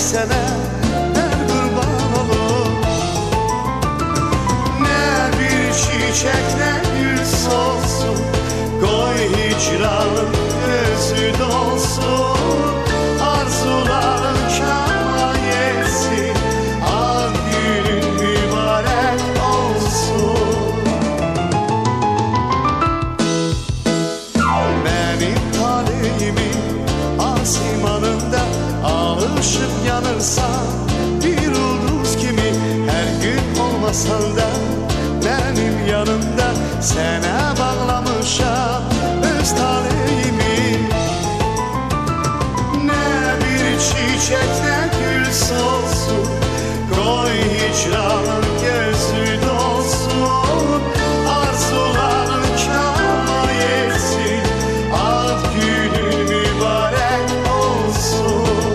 sənə mən qurban olum. Nə bir çiçək, nə gül solsun, qoy hicranın gözü dolsun. Arzuların kama yesin, ad günün mübarək olsun. Mənim taleyimin asimanında alışıp yanırsan bir ulduz kimi, her gün olmasan da benim yanımda sənə bağlamışam öz taleyimi. Nə bir çiçək, nə gül solsun, qoy hicranın gözü dolsun. Arzuların kama yesin, ad günün mübarək olsun.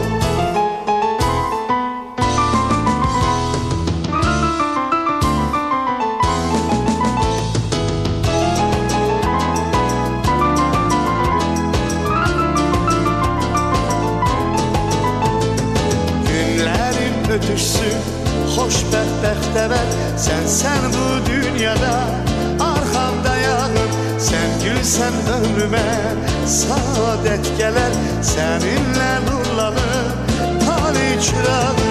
Günlərin ötüşsün, xoşbəxt bəxtəvər, sən bu dünyada arxamda yağın. Sən gülsən ömrümə saadət gələr, səninlə nurlanır taley çıraq.